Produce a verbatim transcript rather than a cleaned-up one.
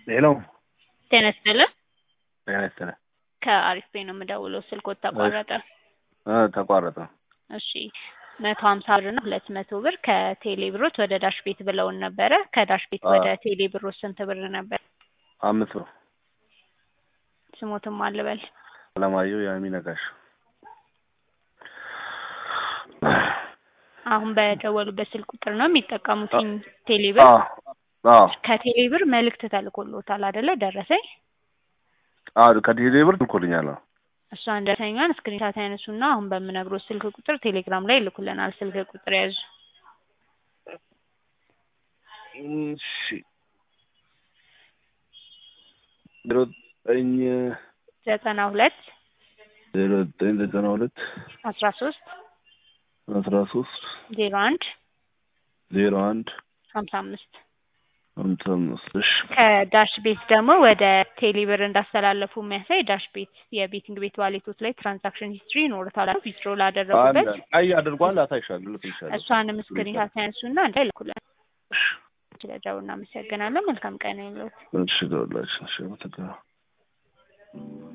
ሄሎ ጤና ይስጥልኝ። ጤና ይስጥልኝ። ከአሪፍ ቤት ነው የምደውለው። ስልክዎት ተቋረጠ። እ ተቋረጠ። እሺ መቶ ሀምሳ ብር እና ሁለት መቶ ብር ከቴሌ ብሮት ወደ ዳሽ ቤት ብለውን ነበረ። ከዳሽ ቤት አ- ወደ ቴሌ ብሮት ስንት ብር ነበር? አምስት ብር። ስሞትም አልበል። አለማየሁ ያሚ ነጋሽ። አሁን በደወሉበት ስልክ ቁጥር ነው የሚጠቀሙት ቴሌ ብር? አዎ አዎ ከቴሌ ብር መልእክት ተልኮልዎታል አይደለ? ደረሰኝ? አዎ ከቴሌ ብር ልኮልኛል። እሷን ደረሰኛን ስክሪንሻት ያነሱና አሁን በምነግሮት ስልክ ቁጥር ቴሌግራም ላይ ይልኩልናል። ስልክ ቁጥር ያዙ። እሺ ዜሮ ዘጠኝ ዘጠና ሁለት ዜሮ ዘጠኝ ዘጠና ሁለት አስራ ሶስት አስራ ሶስት ዜሮ አንድ ዜሮ አንድ ሀምሳ አምስት ሃምሳ አምስት እሺ ከዳሽ ቤት ደግሞ ወደ ቴሌ ብር እንዳስተላለፉ የሚያሳይ ዳሽ ቤት የቤቲንግ ቤት ዋሌቶች ላይ ትራንዛክሽን ሂስትሪ ይኖርታል። ዊዝድሮ ላደረጉበት አይ አድርጓል። አሳይሻለሁ ልክልሻለሁ። እሷንም ስክሪንሻት ያነሱና እንዳይልኩልን። ስለደው እናመሰግናለን። መልካም ቀን ይሁንልዎት። እሺ ደውላችሁ እሺ